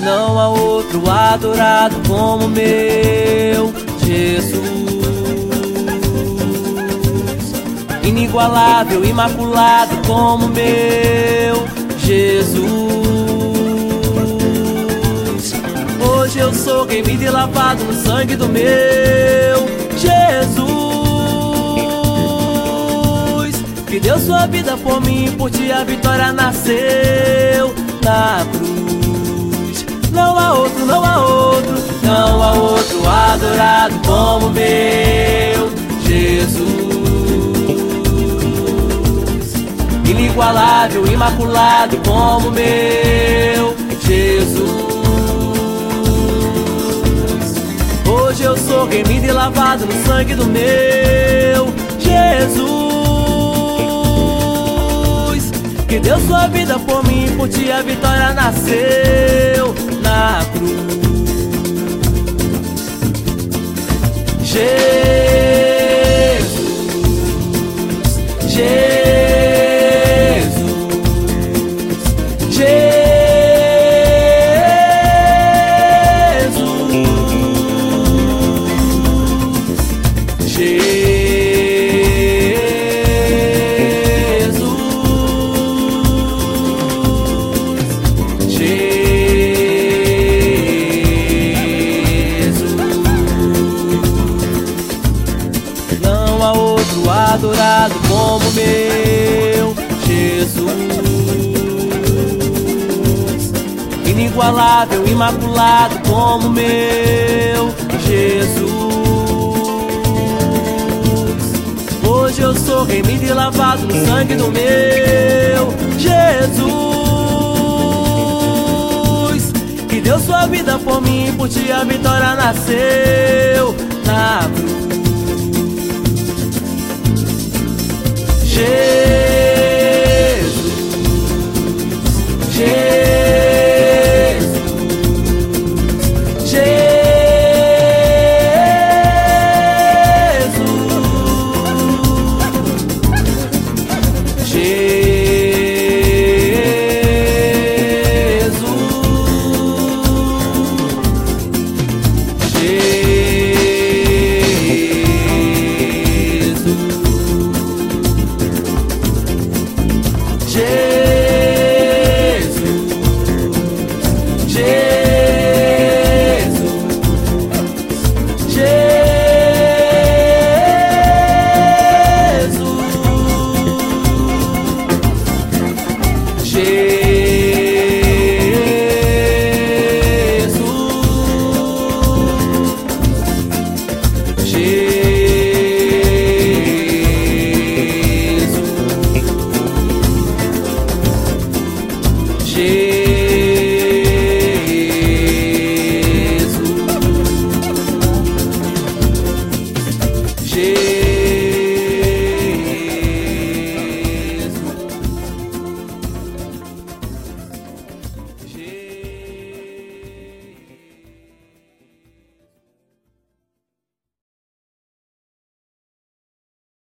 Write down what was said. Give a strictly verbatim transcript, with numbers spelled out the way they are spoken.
Não há outro adorado como meu Jesus. Inigualável, imaculado como meu Jesus. Hoje eu sou remido e lavado no sangue do meu Jesus, que deu sua vida por mim, por ti a vitória nasceu na cruz. Não há outro, não há outro, não há outro adorado como meu Jesus. Inigualável, imaculado como meu Jesus. Hoje eu sou remido e lavado no sangue do meu Jesus, que deu sua vida por mim, por ti a vitória nasceu na cruz. Jesus, Jesus, Jesus. Adorado como meu Jesus. Inigualável, imaculado como meu Jesus. Hoje eu sou remido e lavado no sangue do meu Jesus, que deu sua vida por mim, por ti a vitória nasceu na cruz. Jesus, Jesus, Jesus, Jesus.